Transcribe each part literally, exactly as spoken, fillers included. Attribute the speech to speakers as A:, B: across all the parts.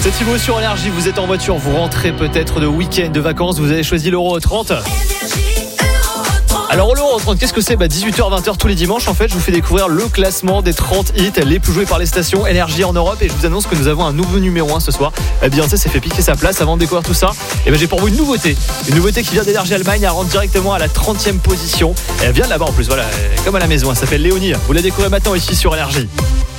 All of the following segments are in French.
A: C'est Thibaut sur Énergie, vous êtes en voiture, vous rentrez peut-être de week-end, de vacances, vous avez choisi l'Euro trente. Alors l'Euro trente, qu'est-ce que c'est ? Bah dix-huit heures vingt heures tous les dimanches en fait, je vous fais découvrir le classement des trente hits les plus joués par les stations Énergie en Europe et je vous annonce que nous avons un nouveau numéro un ce soir. Beyoncé s'est fait piquer sa place. Avant de découvrir tout ça, et ben j'ai pour vous une nouveauté, une nouveauté qui vient d'Énergie Allemagne, elle rentre directement à la trentième position. Et elle vient de là-bas en plus, voilà, comme à la maison, elle s'appelle Léonie. Vous la découvrez maintenant ici sur Énergie.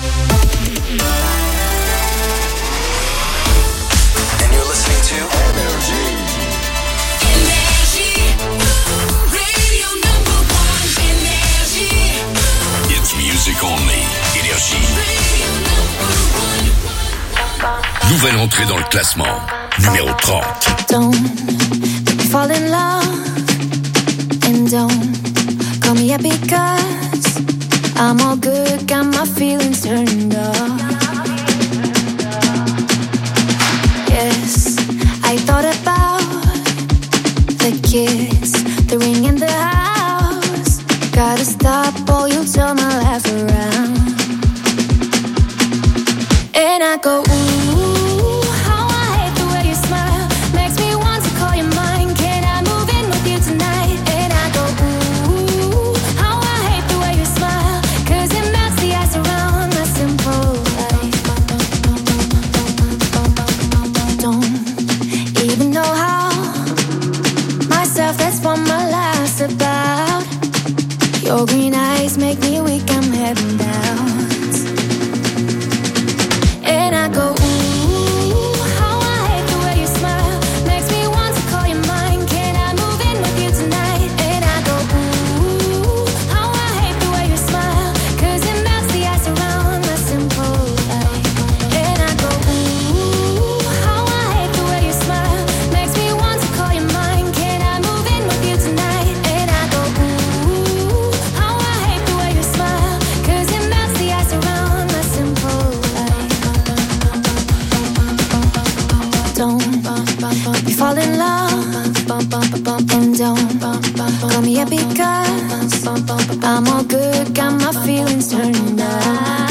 B: Nouvelle entrée dans le classement, numéro trente.
C: Don't fall in love and don't call me up because I'm all good, got my feelings turned off. Yes, I thought about the kiss, the ring in the house. Gotta stop or you'll turn my life around. And I go, ooh, how I hate the way you smile. Makes me want to call you mine. Can I move in with you tonight? And I go, ooh, how I hate the way you smile. Cause it melts the ice around my simple life. Don't even know how. Myself, that's what my life's about. Your green eyes make me weak, I'm heading down. And I go, ooh, how I hate the way you smile. Makes me want to call you mine. Can I move in with you tonight? And I go, ooh, how I hate the way you smile. Cause it melts the ice around my simple life. And I go, ooh, how I hate the way you smile. Makes me want to call you mine. Can I move in with you tonight? And I go, ooh, how I hate the way you smile. Cause it melts the ice around my simple life. Don't be fall in love and don't call me up because I'm all good, got my feelings turned on.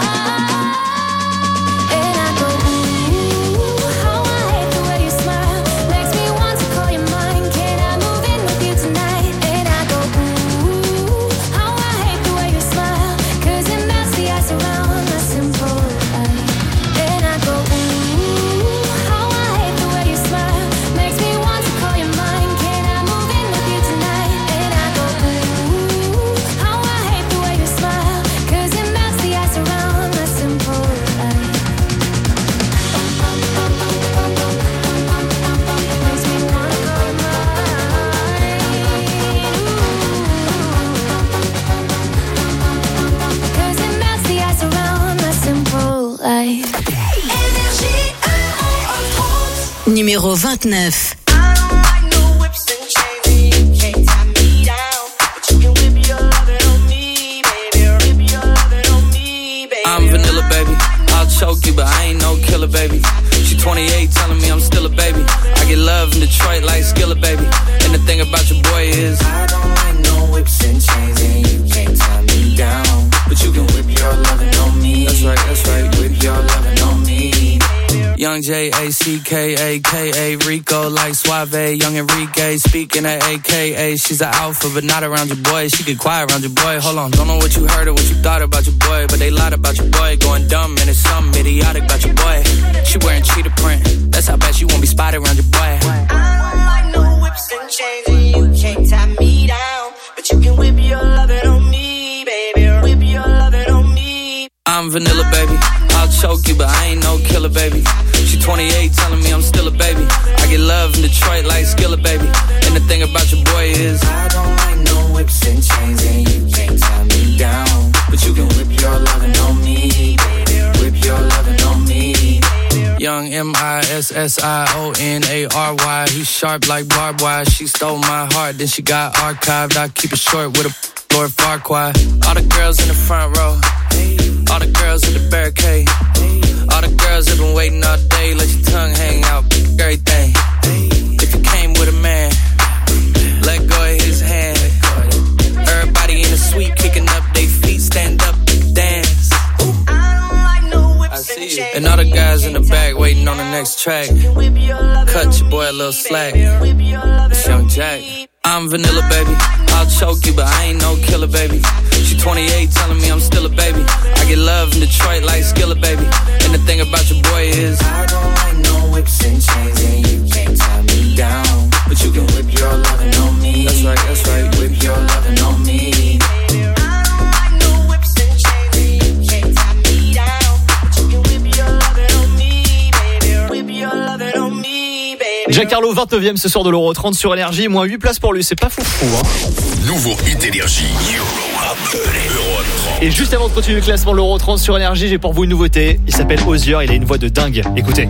C: And I go, ooh, how I hate the way you smile. Makes me want to call you mine. Can I move in with you tonight? And I go, ooh, how I hate the way you smile. Cause it melts the ice around my simple life. And I go, ooh, how I hate the way you smile. Makes me want to call you mine. Can I move in with you tonight? And I go, ooh, how I hate the way you smile. Cause it melts the ice around my simple life. Makes me wanna call you mine. Cause it melts the ice around my simple life.
D: Numéro vingt-neuf.
E: I'm vanilla, baby. I'll choke you, but I ain't no killer, baby. She twenty-eight, telling me I'm still a baby. I get love in Detroit like Skillet, baby. And the thing about your boy is I don't like no whips and chains, and you can't tie me down. But you can whip your lovin' on me. That's right, that's right, whip your lovin' on me. Young J A C K A K A Rico like Suave, young Enrique speaking at A K A. She's an alpha but not around your boy. She get quiet around your boy. Hold on, don't know what you heard or what you thought about your boy, but they lied about your boy. Going dumb and it's something idiotic about your boy. She wearing cheetah print. That's how bad she won't be spotted around your boy.
F: I don't like no whips and chains, and you can't tie me down. But you can whip your lovin' on me, baby. Whip your lovin' on me.
E: I'm vanilla, baby. I'll choke you, but I ain't no killer, baby. She twenty-eight, telling me I'm still a baby. I get love in Detroit like Skillet, baby. And the thing about your boy is I don't like no whips and chains, and you can't tie me down. But you can whip your lovin' on me, baby. Whip your lovin' on me. Young M I S S I O N A R Y. He's sharp like barbed wire. She stole my heart, then she got archived. I keep it short with a Lord Farquaad. All the girls in the front row, all the girls in the barricade, all the girls have been waiting all day. Let your tongue hang out, everything. If you came with a man, let go of his hand. Everybody in the suite kicking up their feet, stand up, dance. I see you. And all the guys in the back waiting on the next track. Cut your boy a little slack. It's Young Jack. I'm vanilla, baby. I'll choke you, but I ain't no killer, baby. She twenty-eight, telling me I'm still a baby. I get love in Detroit like Skilla, baby. And the thing about your boy is I don't like no whips and chains, and you can't tie me down. But you can whip your lovin' on me. That's right, that's right. Whip your lovin' on me.
A: Giancarlo, vingt-neuvième ce soir de l'Euro trente sur Énergie, moins huit places pour lui, c'est pas foufou hein.
B: Nouveau hit Énergie.
A: Et juste avant de continuer le classement de l'Euro trente sur Énergie, j'ai pour vous une nouveauté. Il s'appelle Osier, il a une voix de dingue. Écoutez.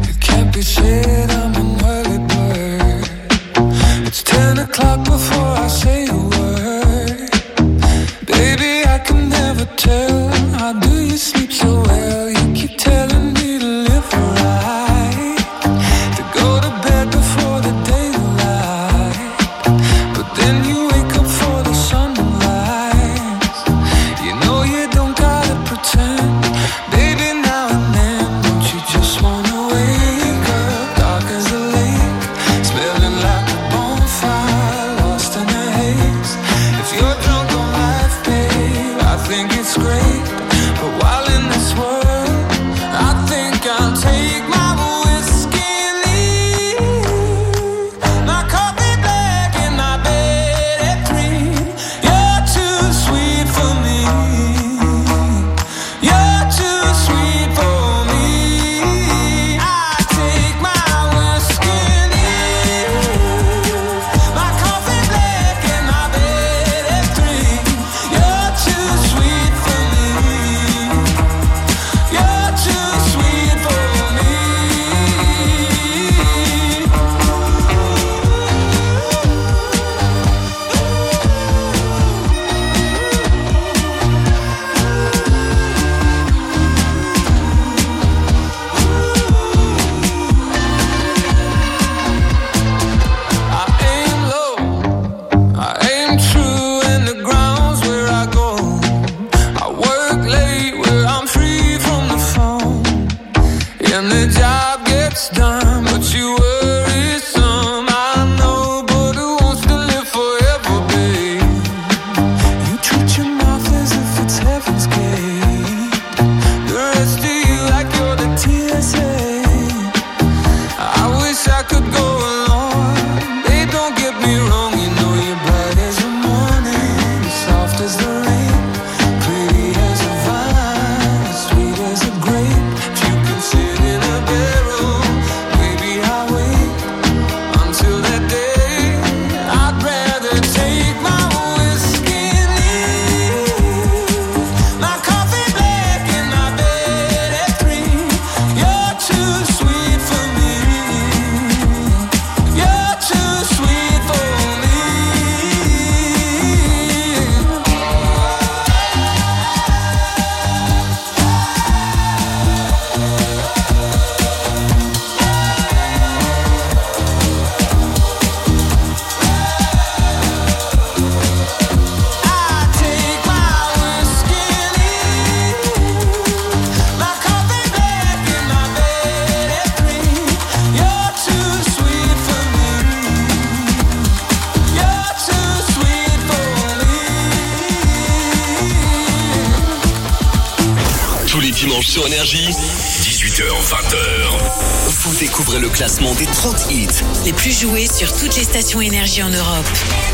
B: Sur Énergie, dix-huit heures vingt heures. Vous découvrez le classement des trente hits
D: les plus joués sur toutes les stations Énergie en Europe.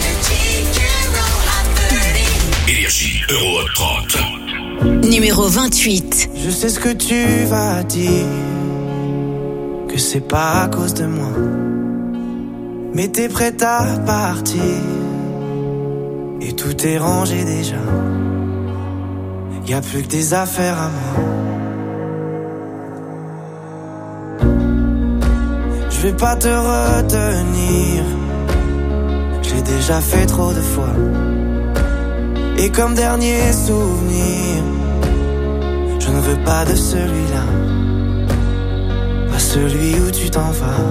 B: Énergie Euro trente.
D: Numéro vingt-huit.
G: Je sais ce que tu vas dire, que c'est pas à cause de moi, mais t'es prête à partir et tout est rangé déjà. Y'a plus que des affaires à moi. Je vais pas te retenir, j'ai déjà fait trop de fois. Et comme dernier souvenir, je ne veux pas de celui-là, pas celui où tu t'en vas.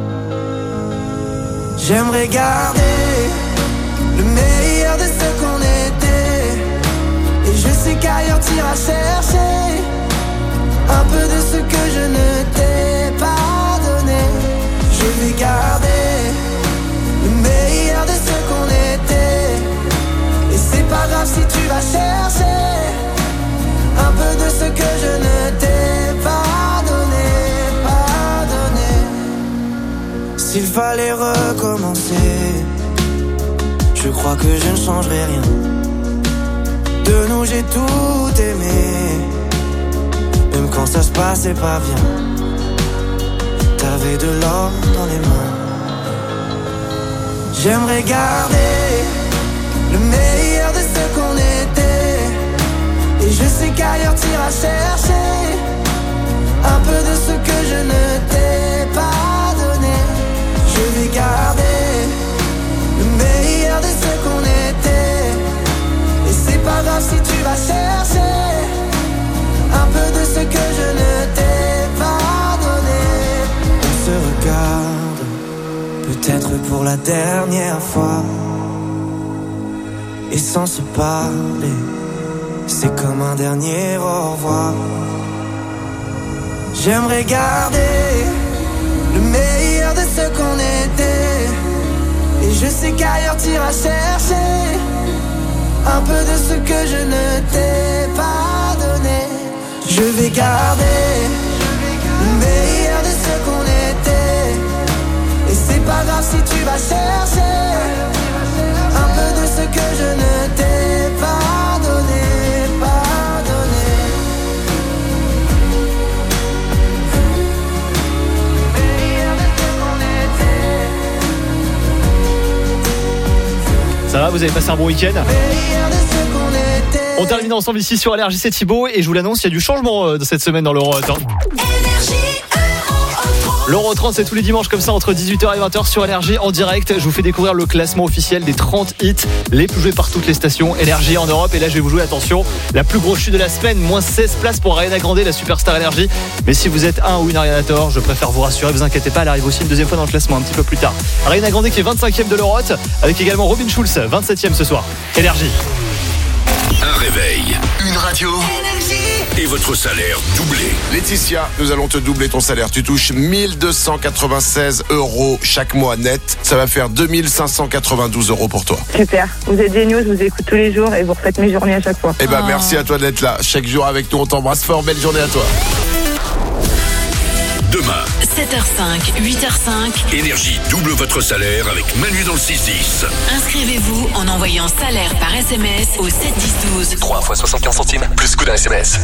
G: J'aimerais garder le meilleur de ce qu'on était, et je sais qu'ailleurs t'iras chercher Un peu de ce que je ne t'ai pas donné. Je vais garder le meilleur de ce qu'on était. Et c'est pas grave si tu vas chercher un peu de ce que je ne t'ai pas donné, pas donné. S'il fallait recommencer, je crois que je ne changerai rien. De nous j'ai tout aimé, même quand ça se passait pas bien. T'avais de l'or dans les mains. J'aimerais garder le meilleur de ce qu'on était. Et je sais qu'ailleurs t'iras chercher un peu de ce que je ne t'ai pas donné. Je vais garder le meilleur de ce qu'on était. Et c'est pas grave si tu vas chercher un peu de ce que je ne t'ai pas donné. On se regarde, peut-être pour la dernière fois. Et sans se parler, c'est comme un dernier au revoir. J'aimerais garder le meilleur de ce qu'on était. Et je sais qu'ailleurs t'iras chercher un peu de ce que je ne t'ai pas donné. Je vais garder le meilleur de ce qu'on était. Et c'est pas grave si tu vas chercher un peu de ce que je ne t'ai pas donné, pas donné. Le meilleur de ce qu'on était.
A: Ça va, vous avez passé un bon week-end?
G: Le meilleur de ce qu'on était.
A: On termine ensemble ici sur Énergie, c'est Thibaut et je vous l'annonce, il y a du changement euh, cette semaine dans l'Euro Hot. Hein. L'Euro trente, c'est tous les dimanches comme ça entre dix-huit heures et vingt heures sur Énergie en direct. Je vous fais découvrir le classement officiel des trente hits les plus joués par toutes les stations Énergie en Europe. Et là, je vais vous jouer, attention, la plus grosse chute de la semaine, moins seize places pour Ariana Grande, la superstar Énergie. Mais si vous êtes un ou une Ariana Thor, je préfère vous rassurer, vous inquiétez pas, elle arrive aussi une deuxième fois dans le classement un petit peu plus tard. Ariana Grande qui est vingt-cinquième de l'Euro Hot, avec également Robin Schulz, vingt-septième ce soir. Énergie.
B: Un réveil, une radio et votre salaire doublé.
H: Laetitia, nous allons te doubler ton salaire. Tu touches mille deux cent quatre-vingt-seize euros chaque mois net. Ça va faire deux mille cinq cent quatre-vingt-douze euros pour toi.
I: Super, vous êtes géniaux, je vous écoute tous les jours et vous refaites mes journées à chaque fois.
H: Eh ben oh. Merci à toi d'être là. Chaque jour avec nous, on t'embrasse fort. Belle journée à toi.
B: Demain,
D: sept heures cinq, huit heures cinq.
B: Énergie double votre salaire avec Manu dans le six dix.
D: Inscrivez-vous en envoyant salaire par S M S au sept dix douze.
B: trois fois soixante-quinze centimes, plus coût d'un S M S.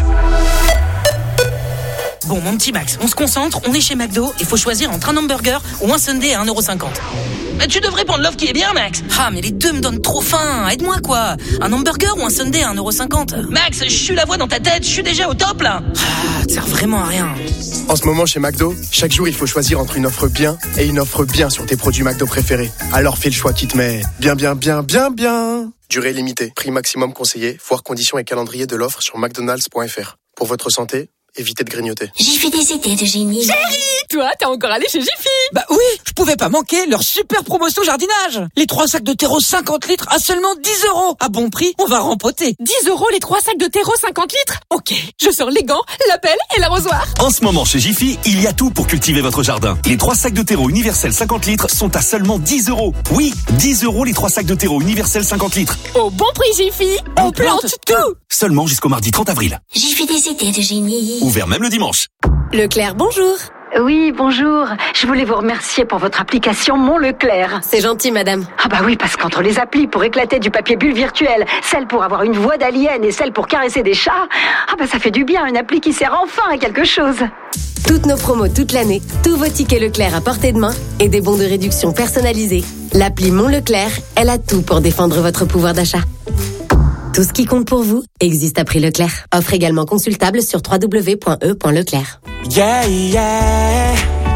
J: Bon, mon petit Max, on se concentre, on est chez McDo, il faut choisir entre un hamburger ou un sundae à un euro cinquante. Mais tu devrais prendre l'offre qui est bien, Max. Ah, mais les deux me donnent trop faim, aide-moi quoi. Un hamburger ou un sundae à un euro cinquante. Max, je suis la voix dans ta tête, je suis déjà au top là. Ah, ça sert vraiment à rien.
K: En ce moment chez McDo, chaque jour il faut choisir entre une offre bien et une offre bien sur tes produits McDo préférés. Alors fais le choix qui te met bien bien bien bien bien. Durée limitée, prix maximum conseillé, voire conditions et calendrier de l'offre sur mcdonalds point f r. Pour votre santé, évitez de grignoter.
C: J'ai fait des idées de génie.
J: Chérie, toi, t'es encore allé chez Jiffy? Bah oui, je pouvais pas manquer leur super promotion jardinage. Les trois sacs de terreau cinquante litres à seulement dix euros. À bon prix, on va rempoter.
L: dix euros les trois sacs de terreau cinquante litres? Ok, je sors les gants, la pelle et l'arrosoir.
M: En ce moment chez Jiffy, il y a tout pour cultiver votre jardin. Les trois sacs de terreau universel cinquante litres sont à seulement dix euros. Oui, dix euros les trois sacs de terreau universel cinquante litres.
L: Au bon prix Jiffy, on, on plante, plante tout.
M: Seulement jusqu'au mardi trente avril.
C: J'ai fait des idées de génie.
M: Ouvert même le dimanche.
L: Leclerc, bonjour.
N: Oui, bonjour. Je voulais vous remercier pour votre application Mon Leclerc.
L: C'est gentil, madame.
N: Ah bah oui, parce qu'entre les applis pour éclater du papier bulle virtuel, celle pour avoir une voix d'alien et celle pour caresser des chats, ah bah ça fait du bien, une appli qui sert enfin à quelque chose.
L: Toutes nos promos toute l'année, tous vos tickets Leclerc à portée de main et des bons de réduction personnalisés. L'appli Mon Leclerc, elle a tout pour défendre votre pouvoir d'achat. Tout ce qui compte pour vous existe à prix Leclerc. Offre également consultable sur w w w point e point leclerc.
G: Yeah, yeah,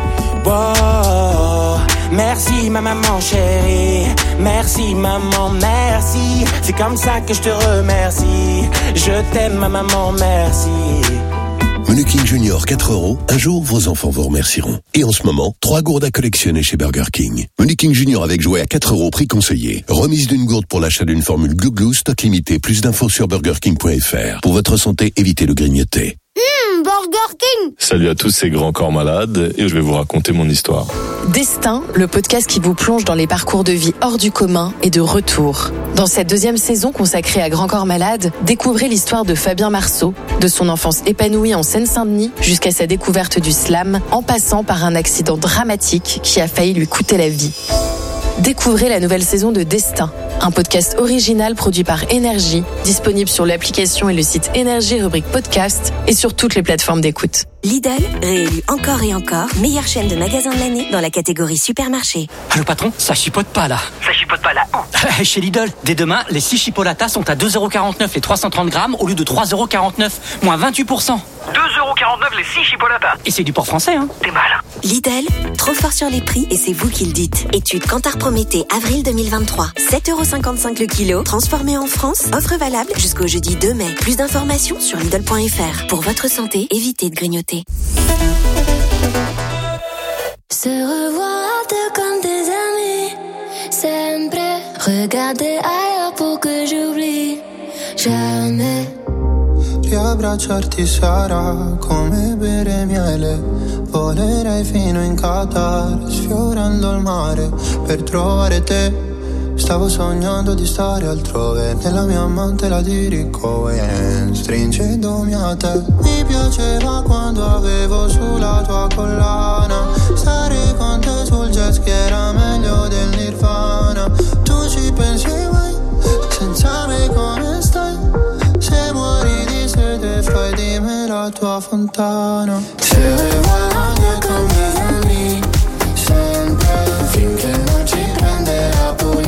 G: wow. Merci ma maman chérie, merci maman, merci. C'est comme ça que je te remercie. Je t'aime ma maman, merci.
O: Menu King Junior quatre euros. Un jour, vos enfants vous remercieront. Et en ce moment, trois gourdes à collectionner chez Burger King. Menu King Junior avec jouet à quatre euros, prix conseillé. Remise d'une gourde pour l'achat d'une formule Glu Glu, stock limité. Plus d'infos sur burger king point f r. Pour votre santé, évitez le grignoter.
C: Hum, Burger King.
P: Salut à tous, c'est Grand Corps Malade et je vais vous raconter mon histoire.
Q: Destin, le podcast qui vous plonge dans les parcours de vie hors du commun et de retour. Dans cette deuxième saison consacrée à Grand Corps Malade, découvrez l'histoire de Fabien Marceau, de son enfance épanouie en Seine-Saint-Denis jusqu'à sa découverte du slam, en passant par un accident dramatique qui a failli lui coûter la vie. Découvrez la nouvelle saison de Destin, un podcast original produit par Énergie, disponible sur l'application et le site Énergie rubrique podcast et sur toutes les plateformes d'écoute.
R: Lidl, réélu encore et encore meilleure chaîne de magasins de l'année dans la catégorie supermarché.
S: Allô patron, ça chipote pas là.
T: Ça chipote pas là où?
S: Chez Lidl, dès demain, les six chipolatas sont à deux euros quarante-neuf les trois cent trente grammes au lieu de trois euros quarante-neuf, moins vingt-huit pour cent.
T: deux euros quarante-neuf les six chipolatas.
S: Et c'est du port français, hein.
T: T'es mal.
R: Lidl, trop fort sur les prix et c'est vous qui le dites. Étude Kantar Prométhée, avril deux mille vingt-trois. sept euros cinquante-cinq le kilo, transformé en France, offre valable jusqu'au jeudi deux mai. Plus d'informations sur Lidl point F R. Pour votre santé, évitez de grignoter.
C: Se revoir deux comme des amis, sempre. Regarder ailleurs pour que j'oublie jamais.
U: Riabbracciarti sarà come bere miele. Volerei fino in Qatar, sfiorando il mare per trovare te. Stavo sognando di stare altrove, nella mia amante la dirigo e stringendomi a te. Mi piaceva quando avevo sulla tua collana, stare con te sul jet ski era meglio del Nirvana. Tu ci pensi mai, senza me come stai? Se muori di sete fai di me la tua fontana. Se vuoi con me anni, sempre finché non ci prende la police.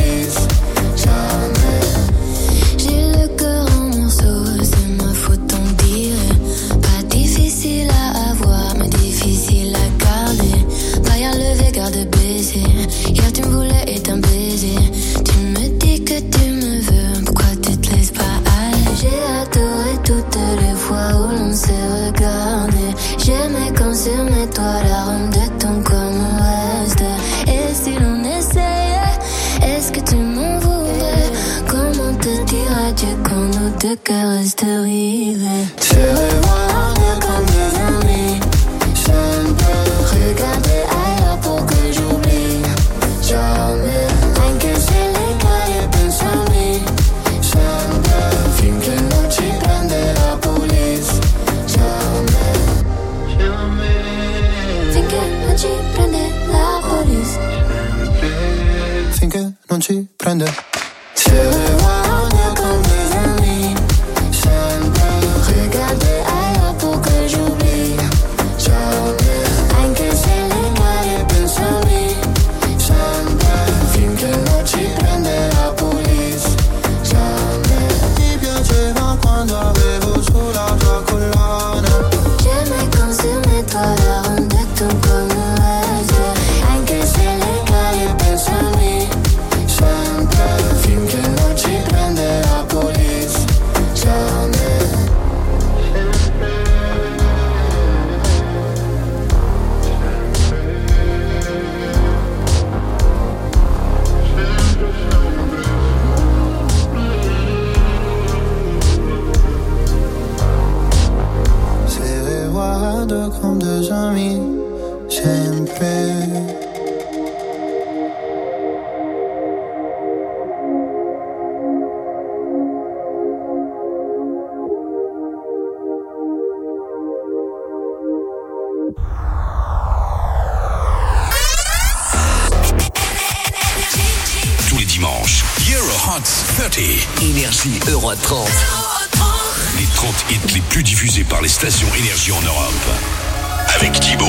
C: J'ai le cœur en morceaux, c'est ma faute on dirait. Pas difficile à avoir, mais difficile à garder. Pas à lever, garde baiser. Hier tu me voulais et t'un baiser. Tu me dis que tu me veux, pourquoi tu te laisses pas aller? J'ai adoré toutes les fois où l'on s'est regardé. J'aimais quand sur mes toits l'arôme de ton corps me reste. Et si l'on essayait, est-ce que tu m'en voudrais? Comment te dire adieu quand nos deux cœurs restent rivés?
U: Se revoir comme des amis, sempre
C: Regarder ailleurs pour que j'oublie jamais.
U: Anche se le caie pensami, sempre finché non ci prende la police. Jamais, jamais
C: finché non ci prende la police.
U: Finché non ci prende. Se revoir comme des amis, sempre
C: Regarder ailleurs pour que j'oublie
U: jamais.
C: Anche se le
U: caie pensami, sempre finché non ci prende la police. Jamais. Mi piaceva quando avevo sulla tua collana.
C: J'aimais quand sur mes toits l'arôme de ton corps me reste.
U: Anche se le caie pensami, sempre finché non ci prende la police. Jamais. Se reguardo comme deux amis, sempre.
B: Tous les dimanches, Euro Hot trente. Énergie Euro trente. Les trente hits les plus diffusés par les stations Énergie en Europe. Avec Thibaut.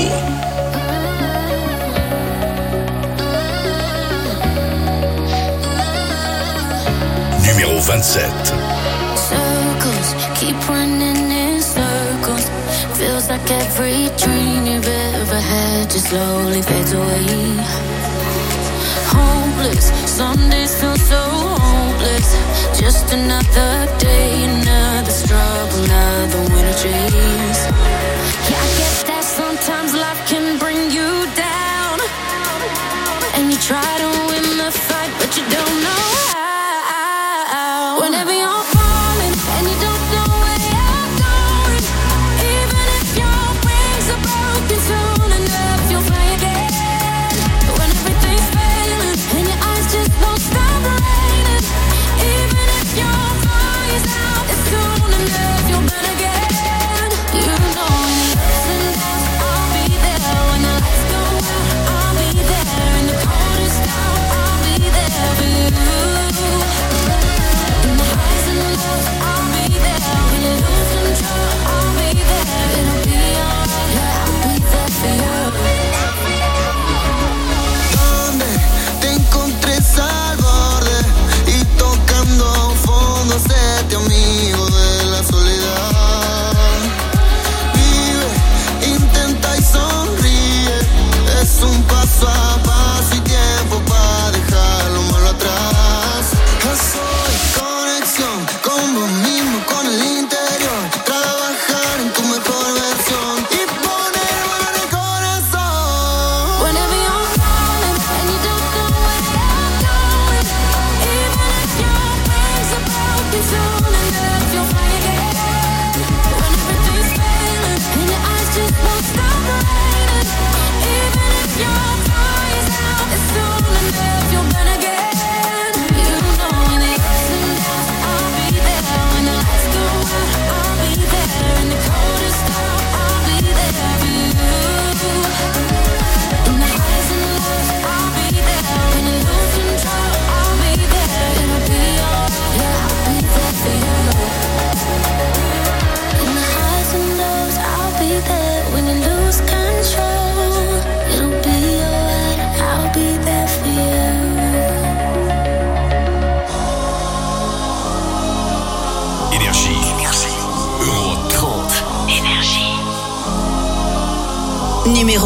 B: Numéro vingt-sept.
C: Circles keep running in circles. Feels like every dream you've ever had just slowly fades away. Hopeless, some days feel so hopeless. Just another day, another struggle, another winter chase. Yeah, I get that sometimes life can bring you down, and you try to win the fight, but you don't know how. Whenever you're falling and you don't know where you're going, even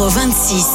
D: numéro vingt-six.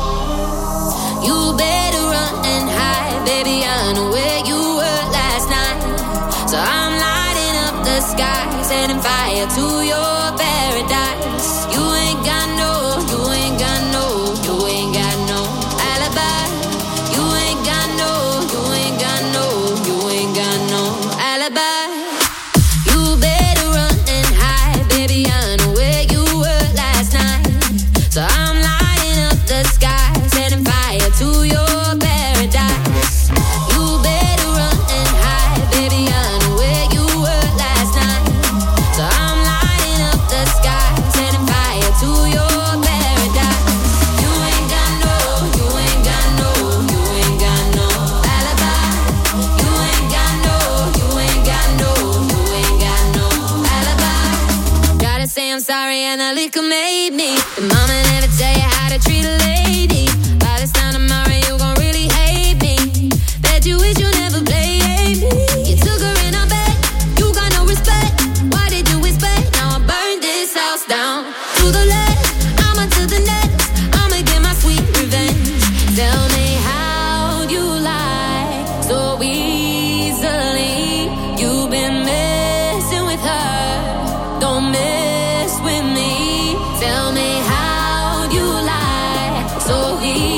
C: You better run and hide, baby. I know where you were last night. So I'm lighting up the sky, setting fire to your paradise. You ain't got no, you ain't got no, you ain't got no alibi. You ain't got no, you ain't got no, you ain't got no alibi. You better run and hide, baby. I know where you were last night. So I'm lighting up the sky, setting fire to your paradise. You better run and hide, baby. I know where you were last night. So I'm lighting up the sky, setting fire to your paradise. You ain't got no, you ain't got no, you ain't got no alibi. You ain't got no, you ain't got no, you ain't got no alibi. Gotta say I'm sorry and the liquor made me. The mama never tell you how to treat a lady. By this time tomorrow you gon' really hate me. Bet you wish you never played me. You took her in her bed, you got no respect. Why did you expect? Now I burned this house down to the left, I'ma to the next. I'ma get my sweet revenge. Tell me how you lie so easily. You've been messing with her, don't mess with me. Tell me how you lie so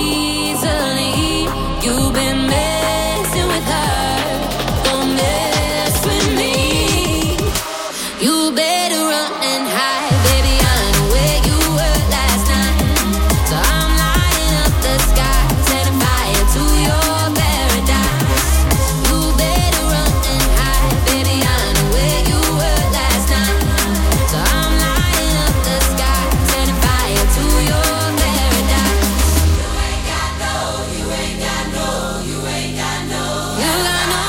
C: easily. You've been messing with her, don't mess with me. You better run and hide, baby. I know where you were last night. So I'm lighting up the sky, setting fire to your paradise. You better run and hide, baby. I know where you were last night. So I'm lighting up the sky, setting fire to your paradise. You ain't got no, you ain't got no, you ain't got no. You got no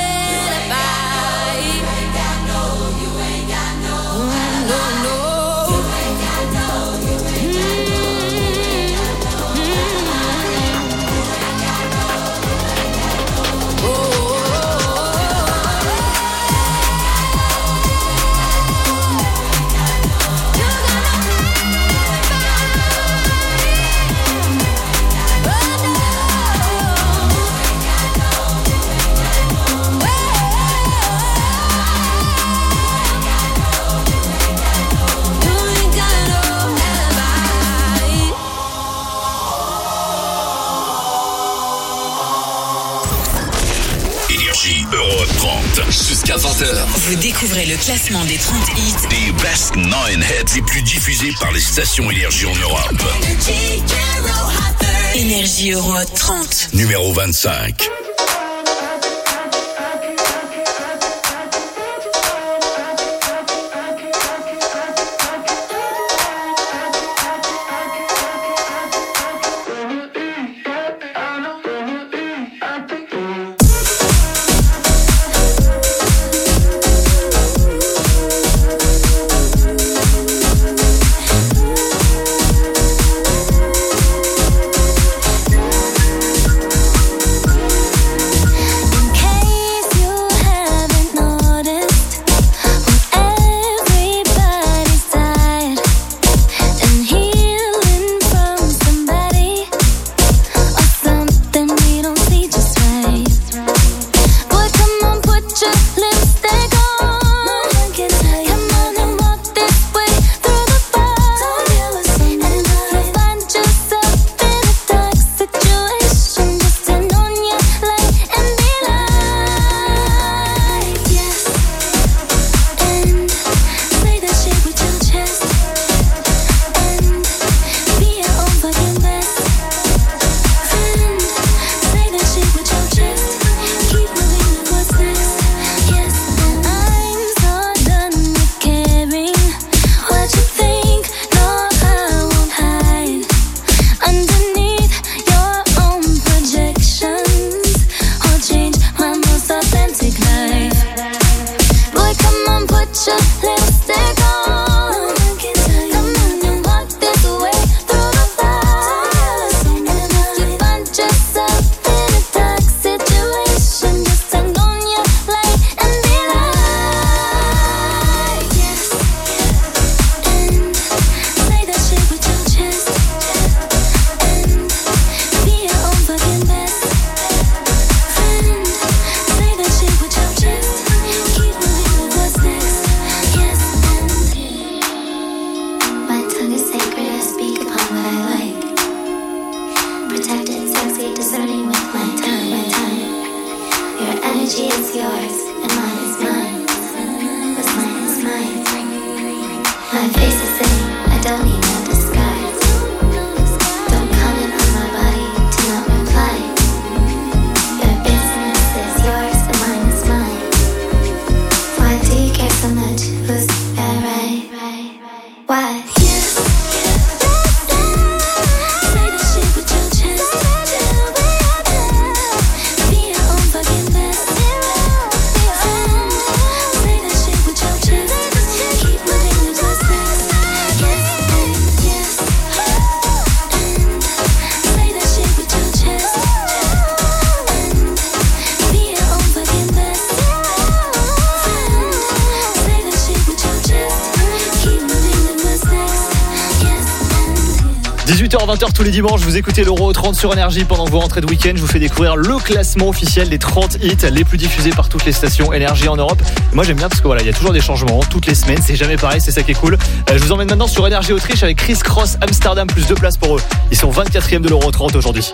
C: alibi. You ain't got no, you ain't got no. No, no. You ain't got no, you ain't got no.
B: Énergie Euro trente. Jusqu'à vingt heures.
D: Vous découvrez le classement des trente hits
B: Des best nine hits les plus diffusés par les stations Énergie en Europe.
D: Énergie Euro trente.
B: Numéro vingt-cinq.
C: You
A: dix-huit heures vingt tous les dimanches, vous écoutez l'Euro trente sur Énergie. Pendant que vous rentrez de week-end, je vous fais découvrir le classement officiel des trente hits les plus diffusés par toutes les stations Énergie en Europe. Et moi j'aime bien parce que voilà, il y a toujours des changements toutes les semaines, c'est jamais pareil, c'est ça qui est cool. Euh, je vous emmène maintenant sur Énergie Autriche avec Chris Cross Amsterdam, plus deux places pour eux. Ils sont vingt-quatrième de l'Euro trente aujourd'hui.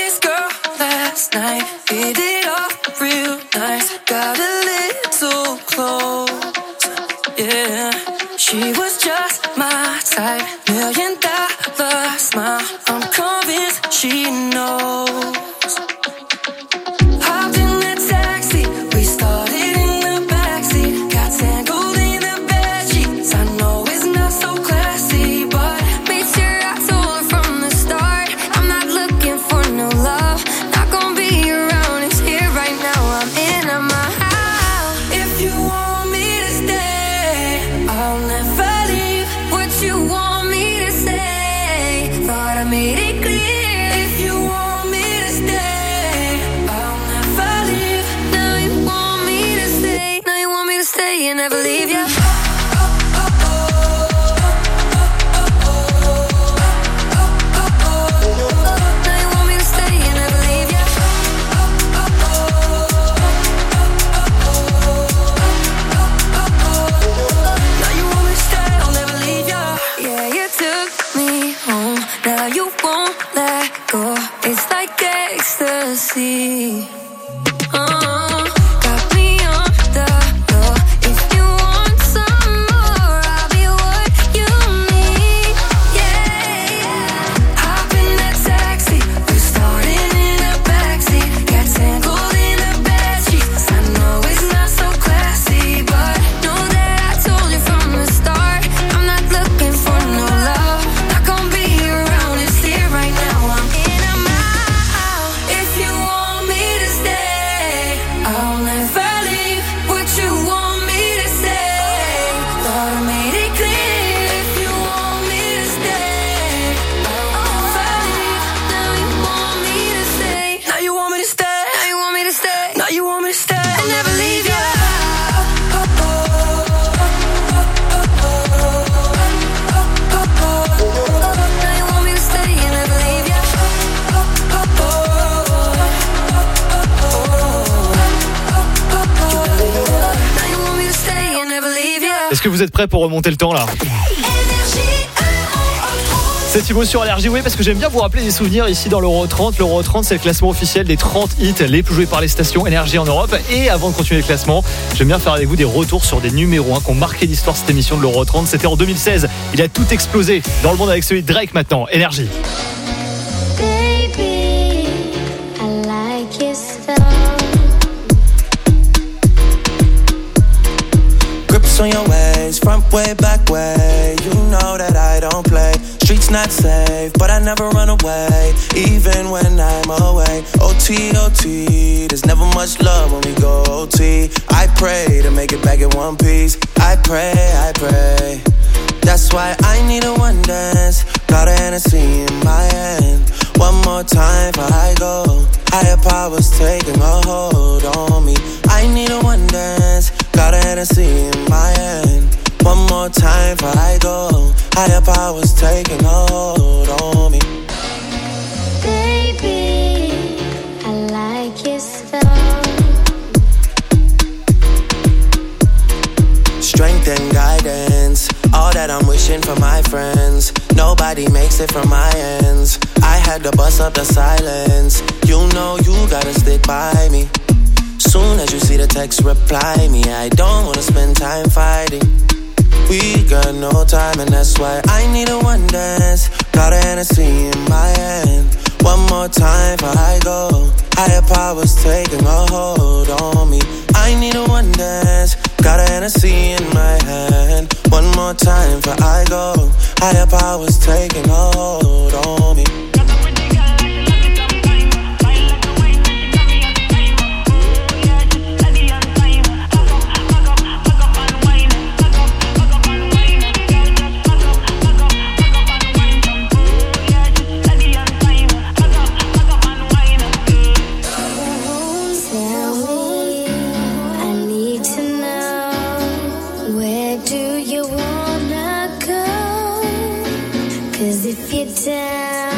C: Yeah, she was just my type, million dollar smile. I'm convinced she knows. Hopped in the taxi, we started in the backseat. Got tangled in the bedsheets. I know it's not so classy, but made sure I told her from the start. I'm not looking for no love, not gonna be around. It's here right now. I'm in, I'm out. If you want me to stay, I'll never leave. What you want me to say? Thought I made it clear. If you want me to stay, I'll never leave. Now you want me to stay. Now you want me to stay and never leave ya. Ecstasy. Uh, got me on the floor. If you want some more, I'll be what you need. Yeah, yeah. Hop in that taxi, we started in the backseat. Got tangled in the bedsheets. I know it's not so classy, but know that I told you from the start. I'm not looking for no love, not gonna be around. It's here right now. I'm in, I'm out. If you want me to stay, I'll never leave. What you want me to say? Thought I made it clear. If you want me to stay, I'll never leave. Now you want me to stay. Now you want me to stay. Now you want me to stay. Now you want me to stay. I'll never leave ya. Now you want me to stay and never leave ya. Now you want me to stay and never leave ya.
A: Est-ce que vous êtes prêts pour remonter le temps là? C'est Thibaut sur Énergie, oui, parce que j'aime bien vous rappeler des souvenirs ici dans l'Euro trente. L'Euro trente, c'est le classement officiel des trente hits les plus joués par les stations Énergie en Europe. Et avant de continuer le classement, j'aime bien faire avec vous des retours sur des numéros un qui ont marqué l'histoire de cette émission de l'Euro trente. C'était en deux mille seize. Il a tout explosé dans le monde avec celui de Drake maintenant. Énergie.
C: Baby, I like your stuff.
G: Grips on your ways, front way, back way. You know that I don't play. Streets not safe, but I never run away, even when I'm away. O T, O T, there's never much love when we go O T. I pray to make it back in one piece. I pray, I pray. That's why I need a one dance. Got a Hennessy in my hand. One more time before I go. Higher powers taking a hold on me. I need a one dance. Got a Hennessy in my hand. One more time before I go. Higher powers taking a hold on me.
C: Baby, I like your stuff.
G: Strength and guidance, all that I'm wishing for my friends. Nobody makes it from my ends. I had to bust up the silence. You know you gotta stick by me. Soon as you see the text, reply me. I don't wanna spend time fighting. We got no time and that's why I need a one dance. Got a Hennessy in my hand. One more time before I go. Higher powers taking a hold on me. I need a one dance. Got a Hennessy in my hand. One more time before I go. Higher powers taking a hold on me.
C: If you're down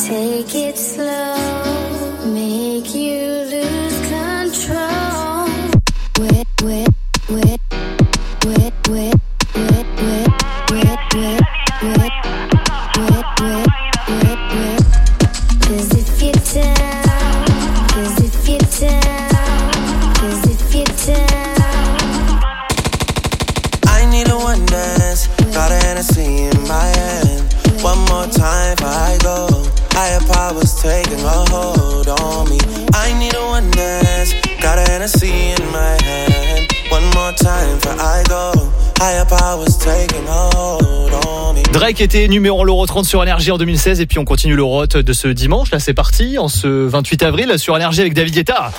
C: Take it slow, make you lose control. Wet, wet, wet, wet, wet, wet, wet, wet, wet, wet, wet, wet, wet, wet. 'Cause if you're down, 'cause if you're down, 'cause if you're down.
G: I need a one dance, got a Hennessy in my hand. One more time before I go. Higher powers taking a hold on me. I need a one dance, got a Hennessy in my hand. One more time before I go. Higher powers taking a hold on me.
A: Drake était numéro un l'Euro trente sur Énergie en deux mille seize et puis on continue l'Euro Hot de ce dimanche. Là c'est parti, en ce vingt-huit avril sur Énergie avec David Guetta.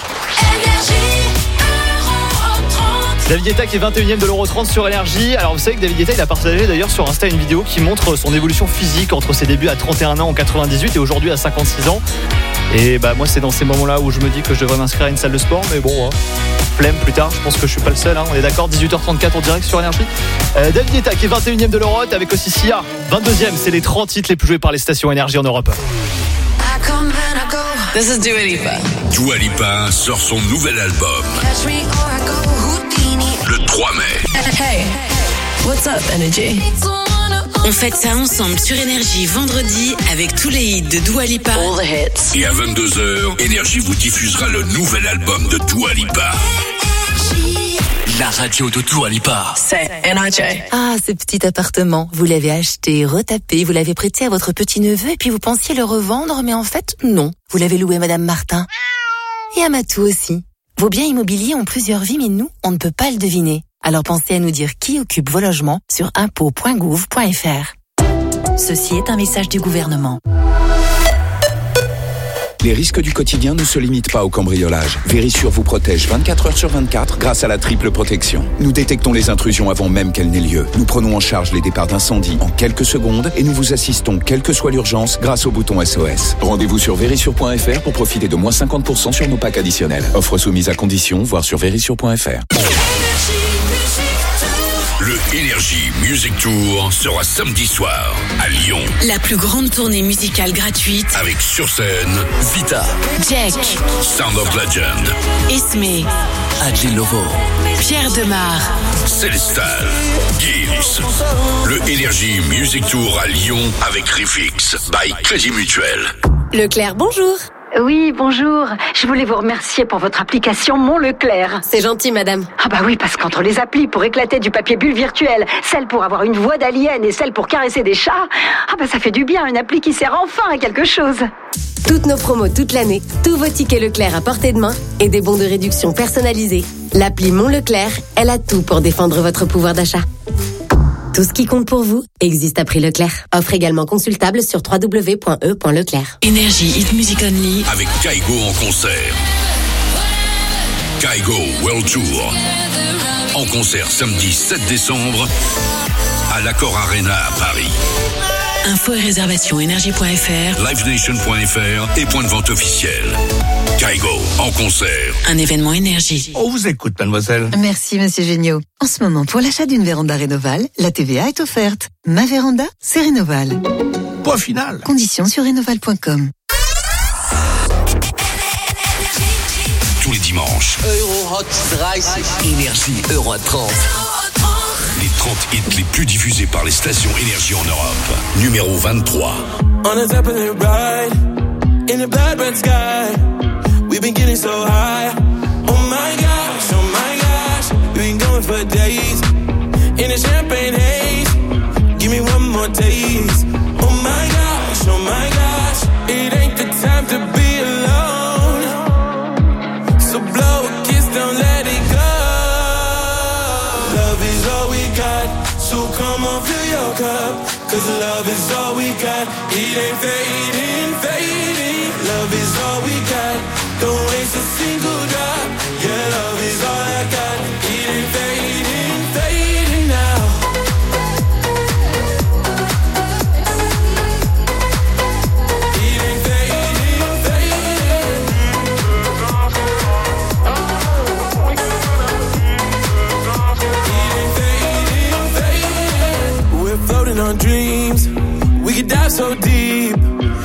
A: David Guetta qui est vingt et unième de l'Euro trente sur Énergie. Alors vous savez que David Guetta il a partagé d'ailleurs sur Insta une vidéo qui montre son évolution physique entre ses débuts à trente et un ans en quatre-vingt-dix-huit et aujourd'hui à cinquante-six ans. Et bah moi c'est dans ces moments-là où je me dis que je devrais m'inscrire à une salle de sport, mais bon, hein, flemme plus tard, je pense que je suis pas le seul, hein, on est d'accord. Dix-huit heures trente-quatre en direct sur Énergie. euh, David Guetta qui est vingt et unième de l'Euro Hot avec aussi Sia, vingt-deuxième. C'est les trente hits les plus joués par les stations Énergie en Europe.
D: This is Dua Lipa.
B: Dua Lipa sort son nouvel album le trois mai.
D: Hey, what's up, Energy? On fête ça ensemble sur Énergie vendredi avec tous les hits de Dua Lipa. All the hits.
B: Et à vingt-deux heures, Énergie vous diffusera le nouvel album de Dua Lipa. La radio de Dua Lipa.
D: C'est Énergie.
F: Ah, ce petit appartement, vous l'avez acheté, retapé, vous l'avez prêté à votre petit-neveu et puis vous pensiez le revendre, mais en fait, non. Vous l'avez loué à Madame Martin. Et à Matou aussi. Vos biens immobiliers ont plusieurs vies, mais nous, on ne peut pas le deviner. Alors pensez à nous dire qui occupe vos logements sur impôts point gouv point f r. Ceci est un message du gouvernement.
V: Les risques du quotidien ne se limitent pas au cambriolage. Vérissure vous protège vingt-quatre heures sur vingt-quatre grâce à la triple protection. Nous détectons les intrusions avant même qu'elles n'aient lieu. Nous prenons en charge les départs d'incendie en quelques secondes et nous vous assistons quelle que soit l'urgence grâce au bouton S O S. Rendez-vous sur vérissure point f r pour profiter de moins cinquante pour cent sur nos packs additionnels. Offre soumise à condition, voire sur vérissure point f r.
B: Le Energy Music Tour sera samedi soir à Lyon.
D: La plus grande tournée musicale gratuite
B: avec sur scène Vita,
D: Jack,
B: Sound of Legend,
D: Ismé,
B: Adji Lovo,
D: Pierre Demar,
B: Célestal, Gims. Le Energy Music Tour à Lyon avec Refix by Crédit Mutuel.
L: Leclerc, bonjour.
N: Oui, bonjour. Je voulais vous remercier pour votre application Mon Leclerc.
L: C'est gentil, madame.
N: Ah bah oui, parce qu'entre les applis pour éclater du papier bulle virtuel, celle pour avoir une voix d'alien et celle pour caresser des chats, ah bah ça fait du bien, une appli qui sert enfin à quelque chose.
L: Toutes nos promos toute l'année, tous vos tickets Leclerc à portée de main et des bons de réduction personnalisés. L'appli Mon Leclerc, elle a tout pour défendre votre pouvoir d'achat. Tout ce qui compte pour vous existe à prix Leclerc. Offre également consultable sur w w w point e point leclerc.
D: Énergie Hit Music Only.
B: Avec Kaigo en concert. Kaigo World Tour. En concert samedi sept décembre à l'Accor Arena à Paris.
D: Info et réservation énergie point f r,
B: livenation point f r et point de vente officiel. Kaigo en concert.
D: Un événement Énergie.
W: On vous écoute, mademoiselle.
X: Merci, monsieur Géniaud. En ce moment, pour l'achat d'une véranda Rénoval, la T V A est offerte. Ma véranda, c'est Rénoval.
W: Point final.
X: Conditions sur rénoval point com.
B: Tous les dimanches.
Y: Euro Hot dreißig.
B: Énergie Euro trente. Les trente hits les plus diffusés par les stations Énergie en Europe. Numéro vingt-trois.
Z: On a top of the ride, in a blood red sky. We've been getting so high. Oh my gosh, oh my gosh. We've been going for days. In a champagne haze. Give me one more taste. Oh my gosh, oh my gosh. It ain't the time to be alone. So blow a kiss, don't let it go. Love is all we got. So come on, fill your cup. Cause love is all we got. It ain't fading, fading. Love is all we got. Don't waste a single drop. Yeah, love is all I got. It ain't fading, fading now. It ain't fading, fading. It ain't fading, fading. We're floating on dreams. We could dive so deep.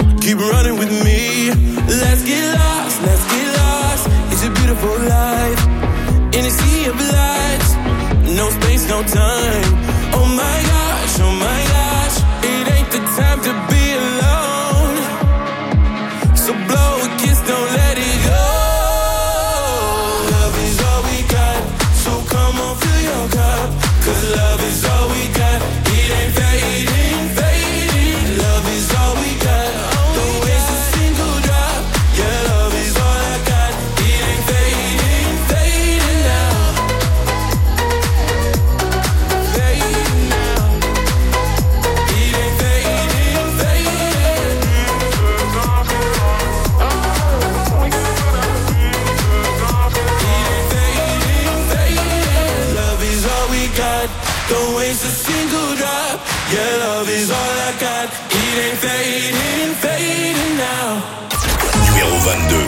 Z: waste a single drop. Your love is all I got. It ain't fading, fading now.
B: Numéro vingt-deux.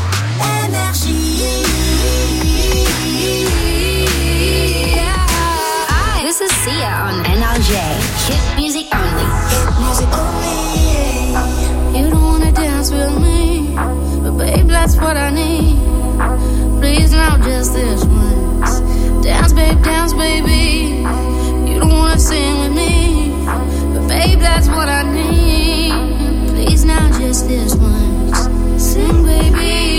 C: Hi, this is Sia on N R J. Hit music only. Hit music only. You don't wanna dance with me, but babe, that's what I need. Please, now just this once. Dance, babe, dance, baby. You don't wanna sing with me, but babe, that's what I need. Please, now just this once. Sing, baby.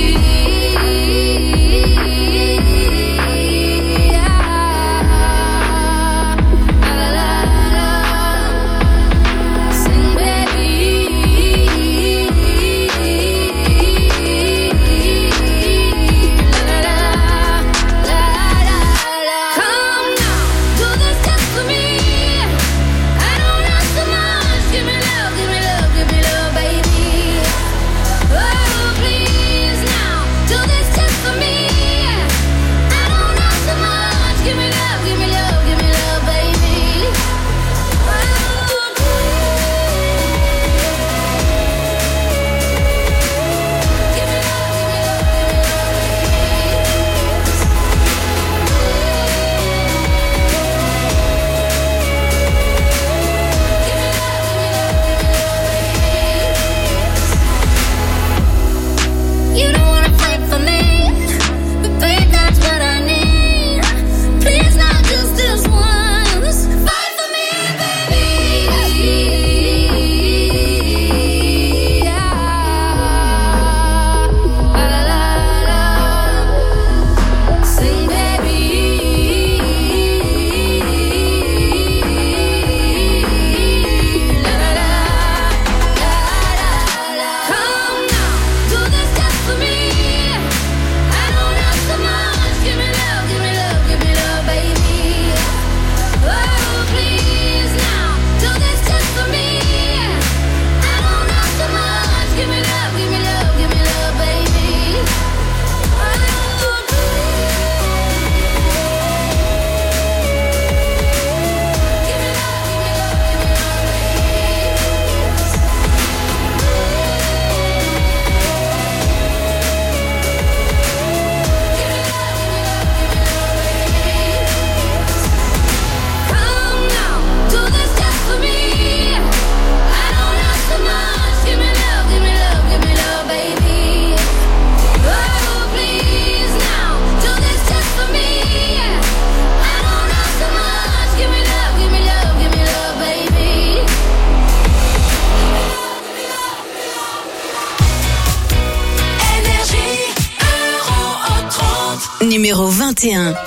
D: Numéro vingt et un.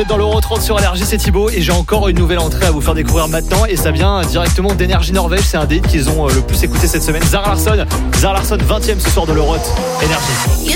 A: êtes dans l'Euro trente sur Énergie, c'est Thibaut et j'ai encore une nouvelle entrée à vous faire découvrir maintenant et ça vient directement d'Énergie Norvège. C'est un des hits qu'ils ont le plus écouté cette semaine. Zara Larsson, Zara Larsson vingtième ce soir de l'Euro Énergie.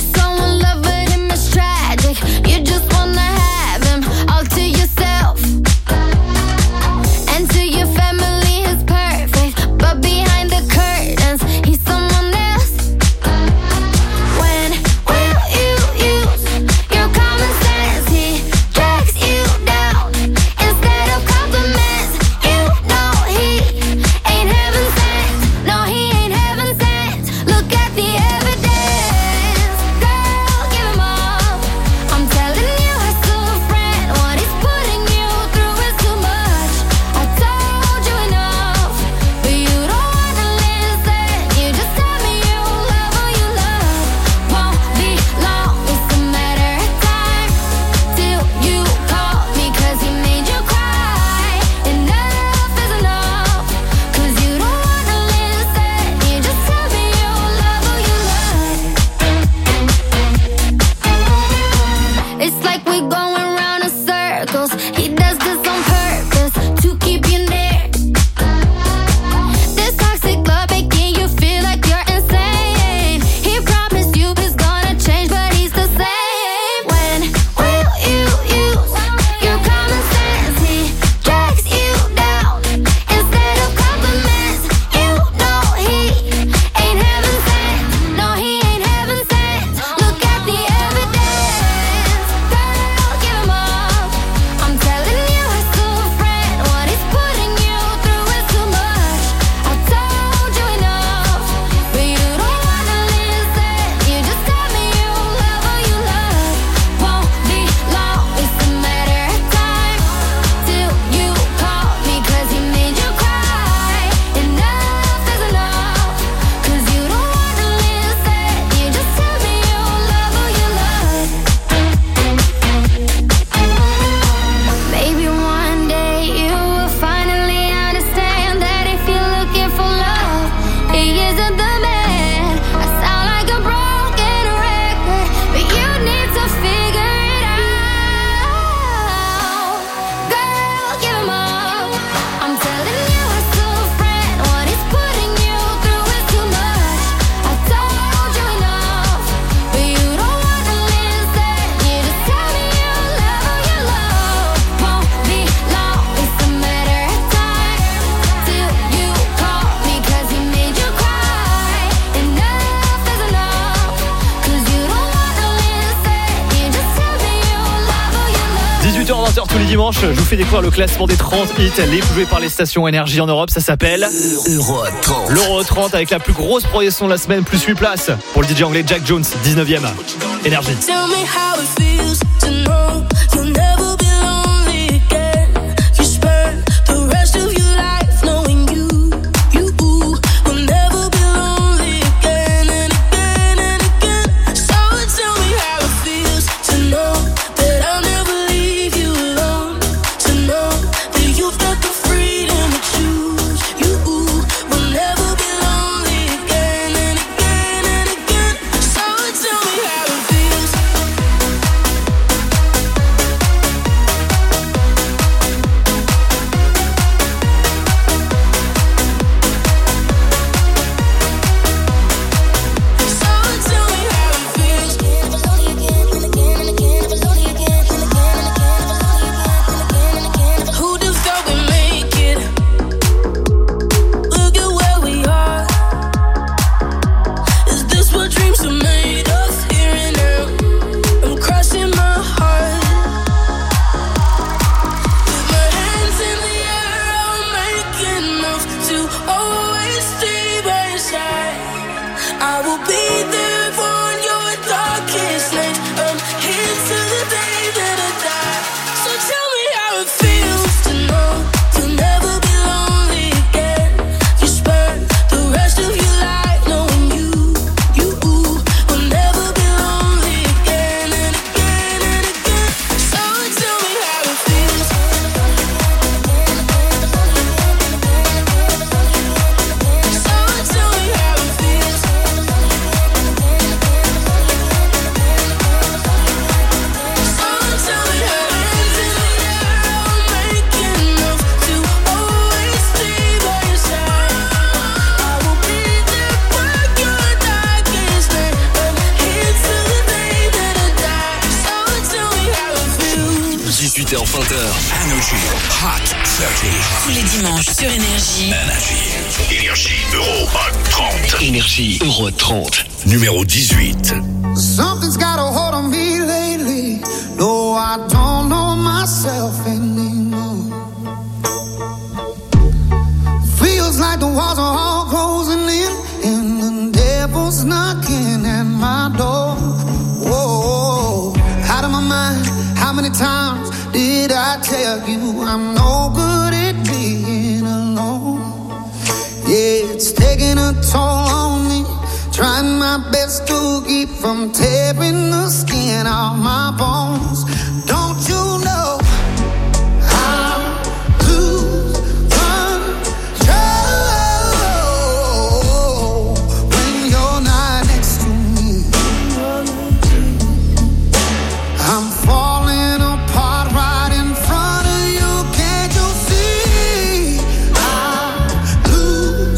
A: dix-huit heures vingt tous les dimanches, je vous fais découvrir le classement des trente hits les plus joués par les stations Énergie en Europe. Ça s'appelle
B: Euro trente.
A: L'Euro trente avec la plus grosse progression de la semaine, plus huit places pour le D J anglais Jack Jones, dix-neuvième. Énergie.
B: c'est en vingt heures. Energy Hot trente.
D: Tous les dimanches sur Énergie.
B: Energy. Énergie Euro Hot trente. Énergie Euro trente. Numéro dix-huit.
U: Something's got a hold on me lately. No, I don't know myself anymore. Feels like the walls are all closing in, and the devil's knocking at my door. Whoa, out of my mind. How many times did I tell you I'm no good at being alone? Yeah, it's taking a toll on me. Trying my best to keep from tearing the skin off my bones. Don't you know I lose control when you're not next to me? I'm falling apart right in front of you. Can't you see? I lose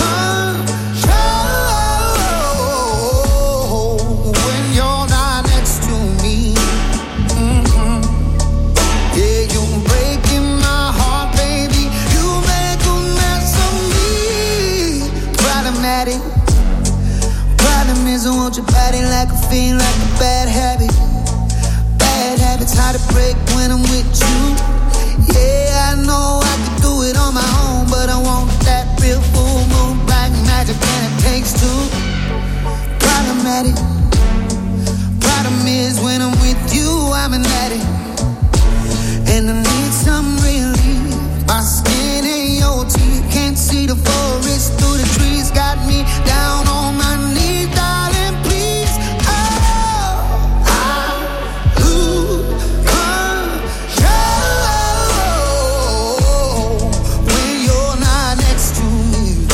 U: control when you're not next to me. Mm-hmm. Yeah, you're breaking my heart, baby. You make a mess of me. Problematic. Problem is I want your body like a fiend, like a bad habit. Bad habits hard to break when I'm with you. Yeah, I know I could do it on my own, but I want that real full moon black magic, and it takes two. Problematic. Problem is when I'm with you, I'm an addict, and I need some relief. My skin and your teeth can't see the forest through the trees. Got me down on my knees, darling, please. Oh, I lose control when you're not next to me.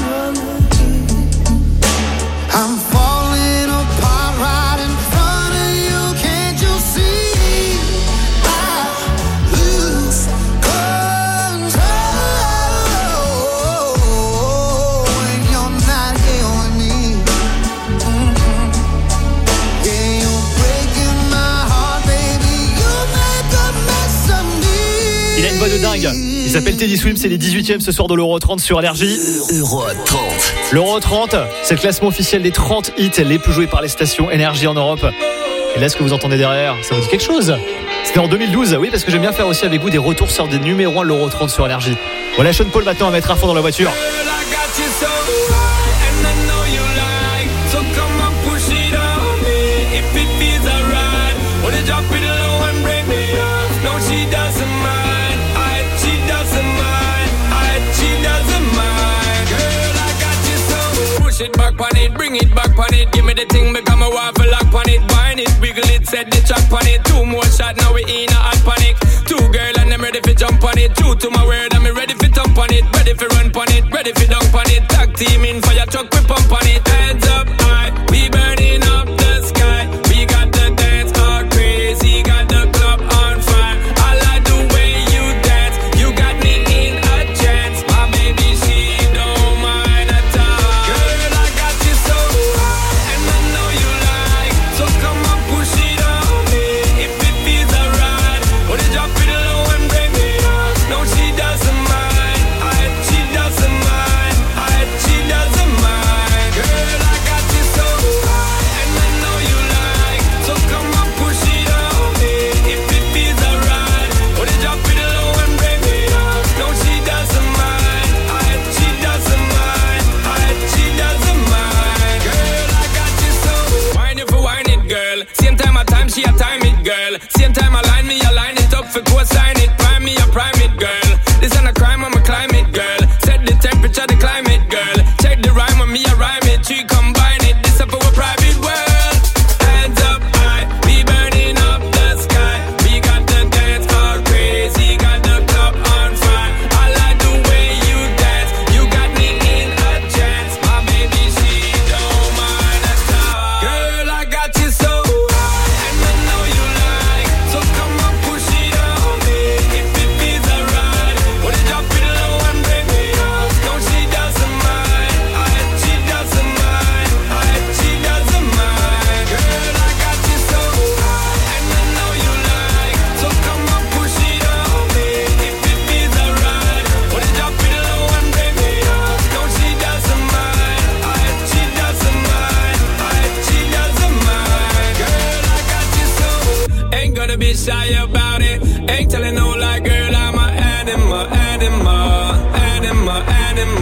U: I'm falling apart right in front of you. Can't you see? I lose control when you're not here with me. Mhm. Yeah, you're breaking my heart, baby. You make a mess of me.
A: Il a une voix de dingue. Il s'appelle Teddy Swims, c'est les dix-huitièmes ce soir de l'Euro trente sur Énergie.
B: Euro trente.
A: L'Euro trente, c'est le classement officiel des trente hits les plus joués par les stations Énergie en Europe. Et là, ce que vous entendez derrière, ça vous dit quelque chose? C'était en deux mille douze, oui, parce que j'aime bien faire aussi avec vous des retours sur des numéros un de l'Euro trente sur Énergie. Voilà Sean Paul maintenant à mettre à fond dans la voiture.
Z: Push it back on it, bring it back on it. Give me the thing, become a waffle lock on it. Wine it, wiggle it, set the track on it. Two more shots, now we in a hot panic. Two girl and I'm ready for jump on it. True to my word, I'm ready for thump on it. Ready for run on it, ready for dunk on it. Tag team in fire truck, we pump on it. Hands up high, we burning up the sky. We got the dance all crazy, got the club on fire. I like the way you dance, you got me in a trance. My baby, she don't mind at all. Girl, I got you so high, and I know you like. So come on, push it on me, if it feels alright. Oh, they drop it low and bring me up. No, she doesn't mind, I, she doesn't mind, I, she doesn't mind. Girl,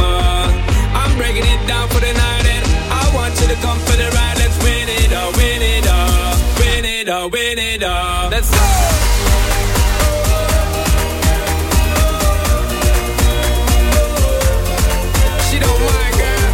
Z: more. I'm breaking it down for the night and I want you to come for the ride. Let's win it all, win it all, win it all, win it all. Let's go. She don't mind, girl.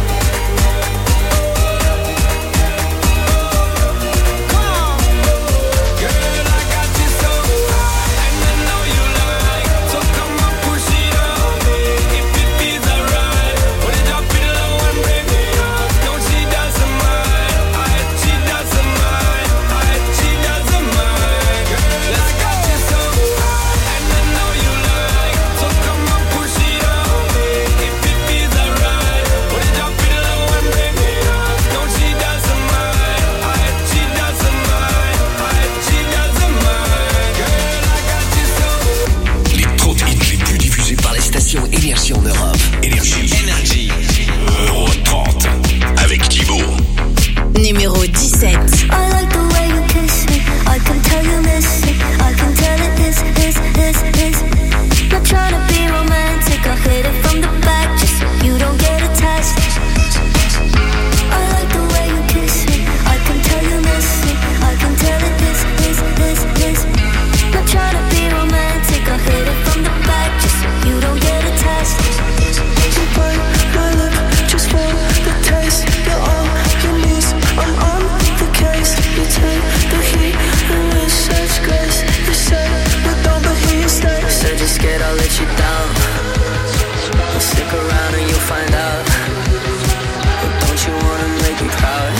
Z: Come on, girl, I got you so high, and I know you like. So come on, push it on me. If it feels alright, put it up in low and bring me up. No, she doesn't mind. I, she doesn't mind. I, she doesn't mind. Girl, I got you so high, and I know you like. So come on, push it on me. If it feels alright, put it up in low and bring me up. No, she doesn't mind. I, she doesn't mind. I, she doesn't mind. Girl, I got you so.
B: Les trente hits les plus diffusés par les stations Énergie en Europe. Énergie. Énergie. Euro trente. Avec Thibaut.
D: Numéro dix-sept.
C: I like the way you kiss me. I can tell you miss it. I can tell it is, is, is, is. Not trying to be romantic. I hit it from the back just so you don't get attached. I like the way you kiss me. I can tell you miss it. I can tell it is, is, is, is. Not trying to be romantic. I hit it from the back just so you don't get attached.
G: You bite my lip just for the taste. You're on your knees, I'm on the case. You take the heat and with such grace. You say we don't, but he stays.
E: Said you're scared I'll let you down. Well, stick around and you'll find out. But don't you wanna make me proud?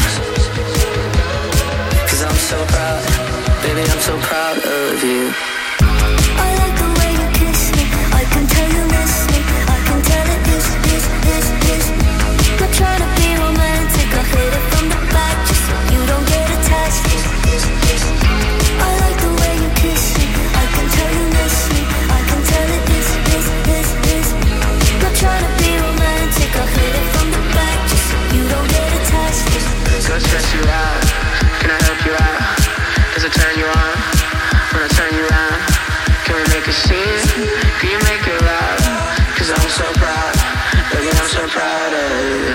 E: Cause I'm so proud. Baby, I'm so proud of you.
C: I like the way you kiss me. I can tell you miss me. I can tell it is, is, is, is. Not trying to be romantic. I hit it from the back just so you don't get attached. I like the way you kiss me. I can tell you miss me. I can tell it is, is, is, is. Not trying to be romantic. I hit it from the back just so you don't get attached.
E: Go stress you out. Can I help you out? Does it turn you on? When I turn you around, can we make a scene? Can you make it loud? Cause I'm so proud. Baby, I'm so proud of you.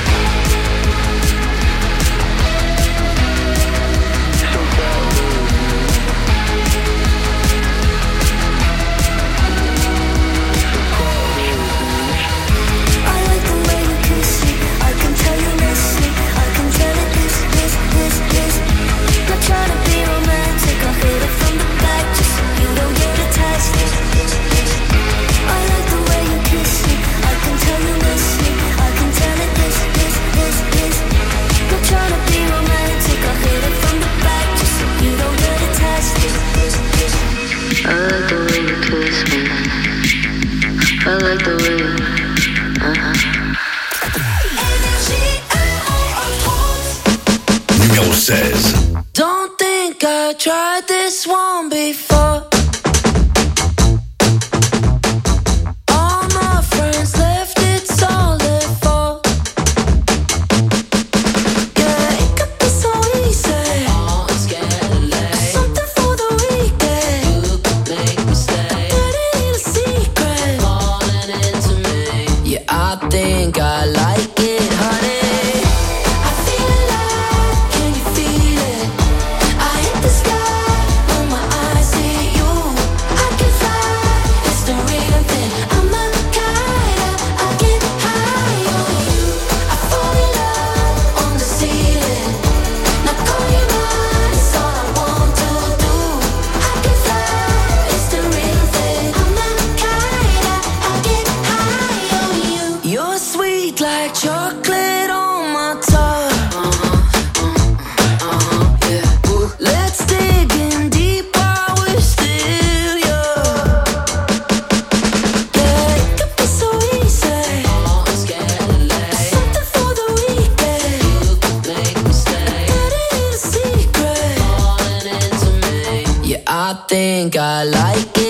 C: I like the way you kiss me. I can tell you miss me. I can tell it is, is, is, is. Not trying to be romantic. I hit it from the back just so you don't get attached. I like the way you kiss me. I can tell you miss me. I can tell it is, is, is, is. Not trying to be romantic. I hit it from the back just so you don't get attached.
E: I like the way you kiss me. I like the way you, uh-huh.
B: Numéro seize.
C: Don't think I tried this one before. All my friends left, it's all their fault. Yeah, it could be so easy. Something for the weekend. You could make me stay. But it ain't a secret. Falling into me. Yeah, I think I like it, honey. I feel alive, can you feel it? I hit the sky when my eyes see you. I can fly, it's the real thing. I'm a kite, I get high on you. I fall in love on the ceiling. Now call you mine, it's all I want to do. I can fly, it's the real thing. I'm a kite, I get high on you. You're sweet like chocolate on my tongue. Let's dig in deep while we're still young. Yeah, it could be so easy. Something for the weekend. You could make me stay. But it ain't a secret. Falling into me. Yeah, I think I like it.